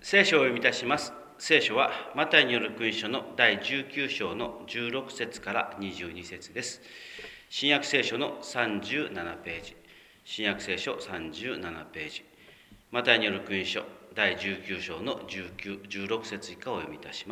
聖書を読み出します。聖書はマタイによる福音書の第19章の16節から22節です。新約聖書の37ページ、新約聖書37ページ、マタイによる福音書第19章の16節以下を読み出します。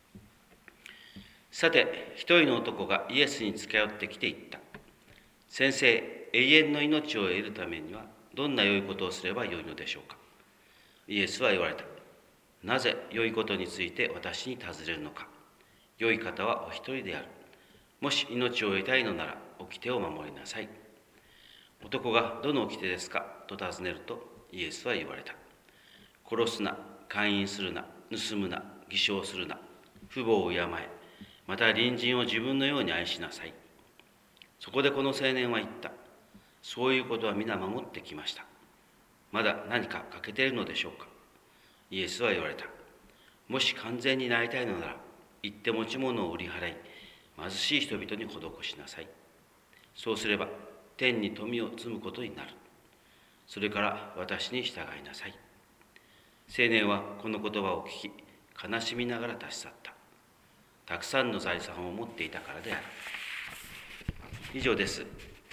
さて、一人の男がイエスに近寄ってきて言った。先生、永遠の命を得るためにはどんな良いことをすればよいのでしょうか。イエスは言われた。なぜ良いことについて私に尋ねるのか。良い方はお一人である。もし命を得たいのなら、掟を守りなさい。男がどの掟ですかと尋ねると、イエスは言われた。殺すな、姦淫するな、盗むな、偽証するな、父母を敬え、また隣人を自分のように愛しなさい。そこでこの青年は言った。そういうことは皆守ってきました。まだ何か欠けているのでしょうか。イエスは言われた。もし完全になりたいのなら、行って持ち物を売り払い、貧しい人々に施しなさい。そうすれば、天に富を積むことになる。それから私に従いなさい。青年はこの言葉を聞き、悲しみながら立ち去った。たくさんの財産を持っていたからである。以上です。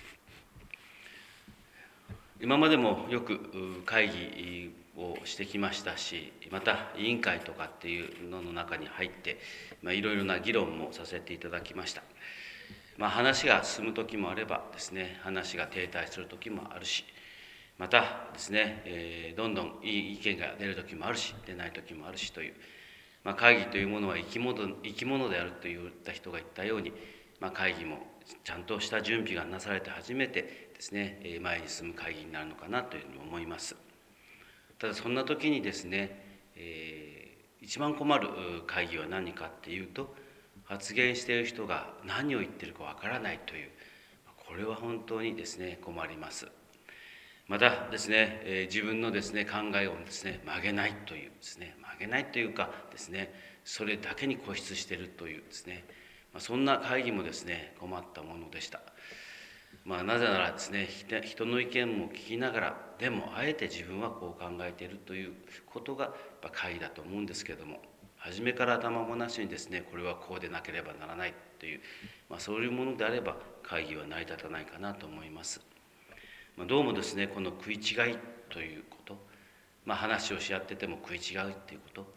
今までもよく会議をしてきましたし、また委員会とかっていうのの中に入って、いろいろな議論もさせていただきました。話が進む時もあればですね、話が停滞する時もあるし、またですね、どんどんいい意見が出る時もあるし、出ない時もあるしという、会議というものは生き物であると言った人が言ったように、会議もちゃんとした準備がなされて初めてですね、前に進む会議になるのかなというふうに思います。ただそんな時にですね、一番困る会議は何かっていうと、発言している人が何を言ってるかわからないという、これは本当にですね、困ります。またですね、自分のですね、考えをですね、曲げないというですね、曲げないというかですね、それだけに固執しているというですね、そんな会議もですね、困ったものでした。なぜならですね、人の意見も聞きながら、でもあえて自分はこう考えているということが会議だと思うんですけれども、初めから頭ごなしにですね、これはこうでなければならないという、そういうものであれば会議は成り立たないかなと思います。どうもですね、この食い違いということ、話をし合ってても食い違うということ、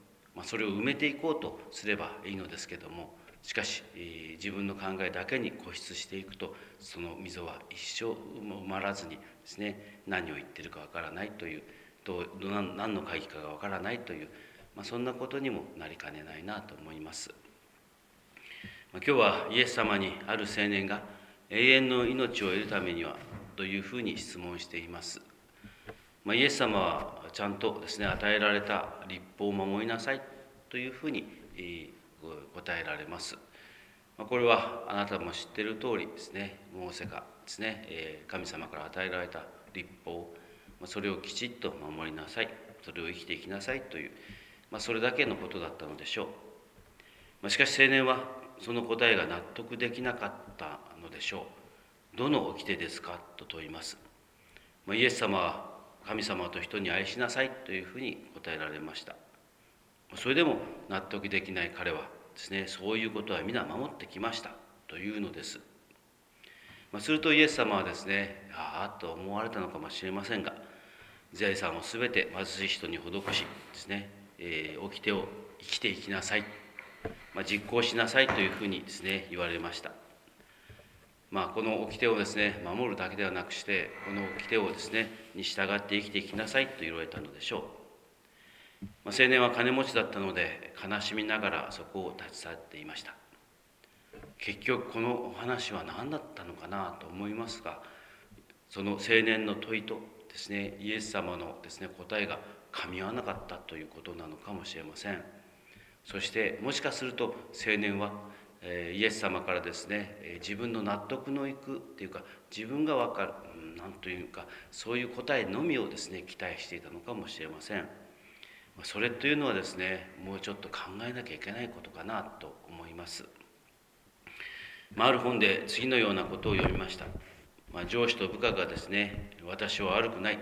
それを埋めていこうとすればいいのですけども、しかし自分の考えだけに固執していくと、その溝は一生埋まらずにですね、何を言ってるかわからないという、何の会議かがわからないという、そんなことにもなりかねないなと思います。今日はイエス様にある青年が永遠の命を得るためにはというふうに質問しています。イエス様はちゃんとですね、与えられた律法を守りなさいというふうに答えられます。これはあなたも知っている通りですね、モーセがですね、神様から与えられた律法、それをきちっと守りなさい、それを生きていきなさいという、それだけのことだったのでしょう。しかし青年はその答えが納得できなかったのでしょう。どの掟ですかと問います。イエス様は神様と人に愛しなさいというふうに答えられました。それでも納得できない彼はですね、そういうことは皆守ってきましたというのです。するとイエス様はですね、ああと思われたのかもしれませんが、財産をすべて貧しい人に施しですね、掟を生きていきなさい、実行しなさいというふうにですね、言われました。この掟をですね、守るだけではなくして、この掟をですね、に従って生きていきなさいと言われたのでしょう。青年は金持ちだったので、悲しみながらそこを立ち去っていました。結局このお話は何だったのかなと思いますが、その青年の問いとですね、イエス様のですね、答えが噛み合わなかったということなのかもしれません。そしてもしかすると青年はイエス様からですね、自分の納得のいくっていうか、自分が分かる、なんというか、そういう答えのみをですね、期待していたのかもしれません。それというのはですね、もうちょっと考えなきゃいけないことかなと思います。ある本で次のようなことを読みました。上司と部下がですね、私は悪くない、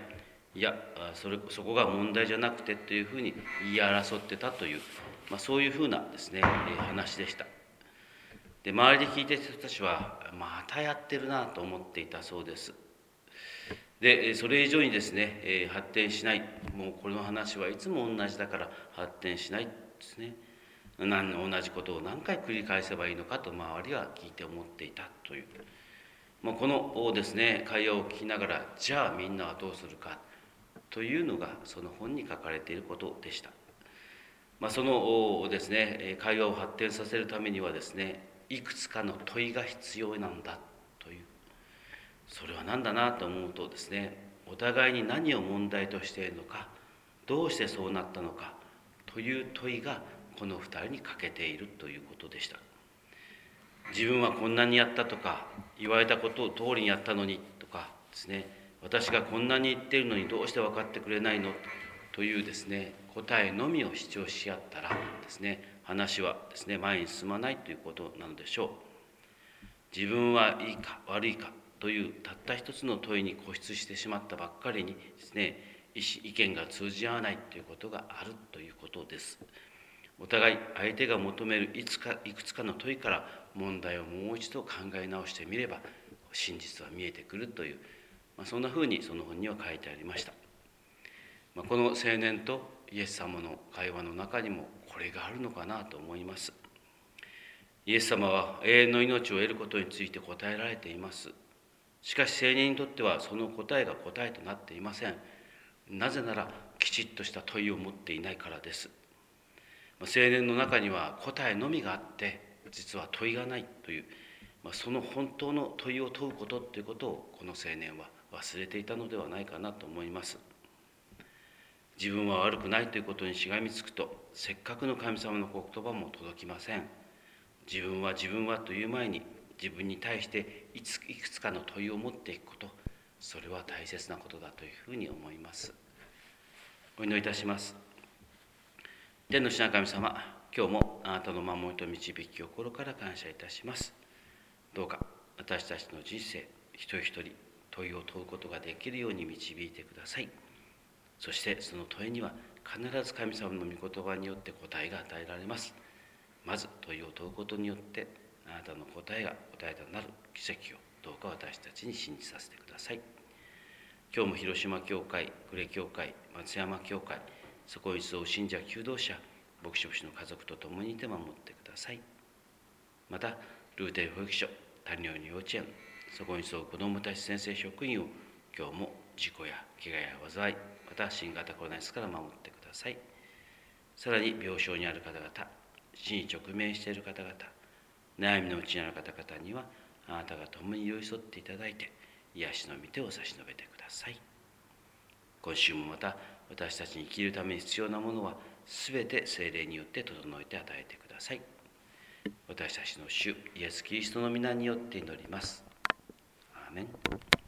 いやそこが問題じゃなくてというふうに言い争ってたという、そういうふうなですね、話でした。で周りで聞いていた人たちはまたやってるなと思っていたそうです。でそれ以上にですね、発展しない、もうこの話はいつも同じだから発展しないですね、同じことを何回繰り返せばいいのかと周りは聞いて思っていたという、このですね会話を聞きながら、じゃあみんなはどうするかというのがその本に書かれていることでした。そのですね会話を発展させるためにはですね、いくつかの問いが必要なんだという、それは何だなと思うとですね、お互いに何を問題としているのか、どうしてそうなったのかという問いがこの2人に欠けているということでした。自分はこんなにやったとか、言われたことを通りにやったのにとかですね、私がこんなに言っているのにどうして分かってくれないのというですね、答えのみを主張し合ったらですね、話はですね前に進まないということなのでしょう。自分はいいか悪いかというたった一つの問いに固執してしまったばっかりにですね、意見が通じ合わないということがあるということです。お互い相手が求めるいくつかの問いから問題をもう一度考え直してみれば真実は見えてくるという、そんなふうにその本には書いてありました。この青年とイエス様の会話の中にもこれがあるのかなと思います。イエス様は永遠の命を得ることについて答えられています。しかし青年にとってはその答えが答えとなっていません。なぜならきちっとした問いを持っていないからです。青年の中には答えのみがあって実は問いがないという、その本当の問いを問うことということをこの青年は忘れていたのではないかなと思います。自分は悪くないということにしがみつくと、せっかくの神様の言葉も届きません。自分はという前に自分に対していくつかの問いを持っていくこと、それは大切なことだというふうに思います。お祈りいたします。天の父なる神様、今日もあなたの守りと導きを心から感謝いたします。どうか私たちの人生一人一人問いを問うことができるように導いてください。そしてその問いには必ず神様の御言葉によって答えが与えられます。まず問いを問うことによってあなたの答えが答えとなる奇跡をどうか私たちに信じさせてください。今日も広島教会、呉教会、松山教会、そこに集う信者求道者、牧師の家族と共にいて守ってください。またルーテル保育所、谷尾幼稚園、そこに集う子どもたち先生職員を今日も事故や怪我や災い、また新型コロナウイルスから守ってください。さらに病床にある方々、死に直面している方々、悩みのうちにある方々にはあなたが共に寄り添っていただいて癒しの御手を差し伸べてください。今週もまた私たちに生きるために必要なものは全て聖霊によって整えて与えてください。私たちの主イエス・キリストの皆によって祈ります。アーメン。